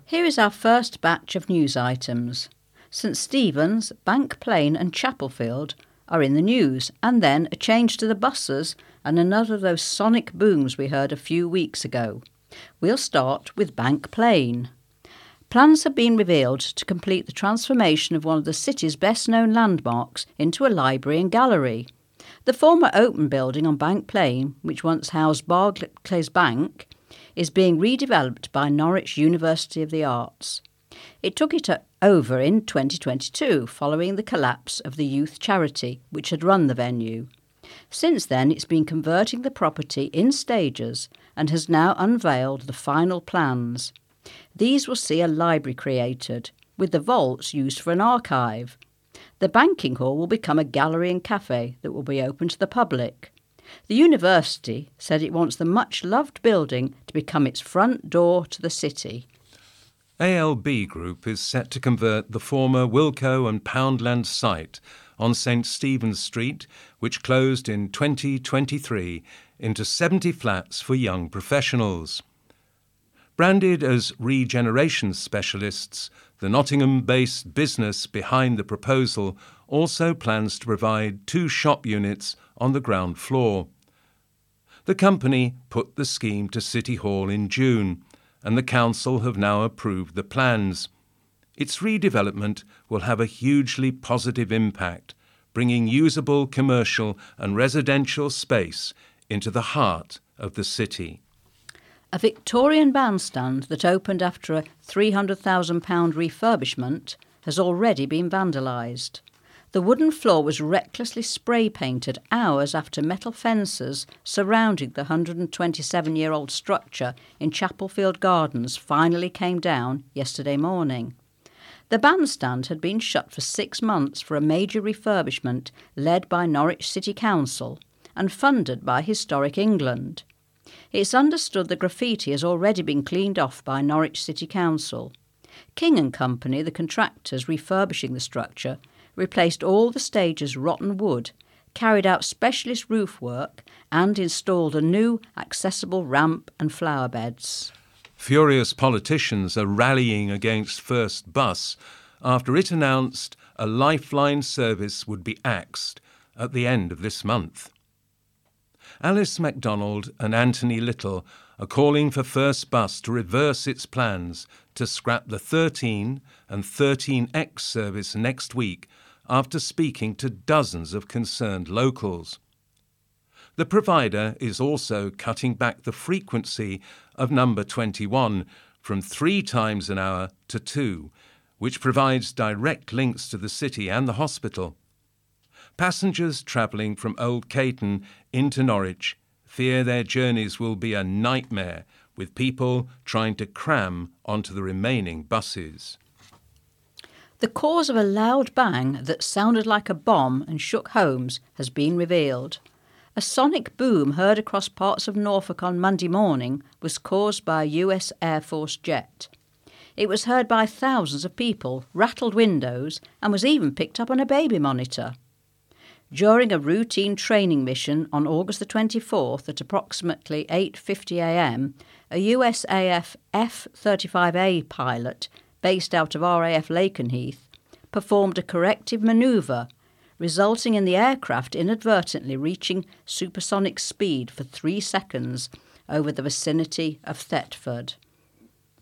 Here is our first batch of news items. St Stephen's, Bank Plain and Chapelfield are in the news, and then a change to the buses and another of those sonic booms we heard a few weeks ago. We'll start with Bank Plain. Plans have been revealed to complete the transformation of one of the city's best-known landmarks into a library and gallery. The former open building on Bank Plain, which once housed Barclays Bank, is being redeveloped by Norwich University of the Arts. It took it over in 2022 following the collapse of the youth charity which had run the venue. Since then, it's been converting the property in stages and has now unveiled the final plans. These will see a library created, with the vaults used for an archive. The banking hall will become a gallery and cafe that will be open to the public. The university said it wants the much-loved building to become its front door to the city. ALB Group is set to convert the former Wilko and Poundland site on St Stephen's Street, which closed in 2023, into 70 flats for young professionals. Branded as regeneration specialists, the Nottingham-based business behind the proposal also plans to provide 2 shop units on the ground floor. The company put the scheme to City Hall in June, and the council have now approved the plans. Its redevelopment will have a hugely positive impact, bringing usable commercial and residential space into the heart of the city. A Victorian bandstand that opened after a £300,000 refurbishment has already been vandalised. The wooden floor was recklessly spray-painted hours after metal fences surrounding the 127-year-old structure in Chapelfield Gardens finally came down yesterday morning. The bandstand had been shut for 6 months for a major refurbishment led by Norwich City Council and funded by Historic England. It's understood the graffiti has already been cleaned off by Norwich City Council. King & Company, the contractors refurbishing the structure, replaced all the stage's rotten wood, carried out specialist roof work and installed a new accessible ramp and flower beds. Furious politicians are rallying against First Bus after it announced a Lifeline service would be axed at the end of this month. Alice MacDonald and Anthony Little are calling for First Bus to reverse its plans to scrap the 13 and 13X service next week after speaking to dozens of concerned locals. The provider is also cutting back the frequency of number 21 from 3 times an hour to 2, which provides direct links to the city and the hospital. Passengers travelling from Old Caton into Norwich fear their journeys will be a nightmare, with people trying to cram onto the remaining buses. The cause of a loud bang that sounded like a bomb and shook homes has been revealed. A sonic boom heard across parts of Norfolk on Monday morning was caused by a US Air Force jet. It was heard by thousands of people, rattled windows, and was even picked up on a baby monitor. During a routine training mission on August the 24th at approximately 8:50 a.m, a USAF F-35A pilot based out of RAF Lakenheath, performed a corrective manoeuvre, resulting in the aircraft inadvertently reaching supersonic speed for 3 seconds over the vicinity of Thetford.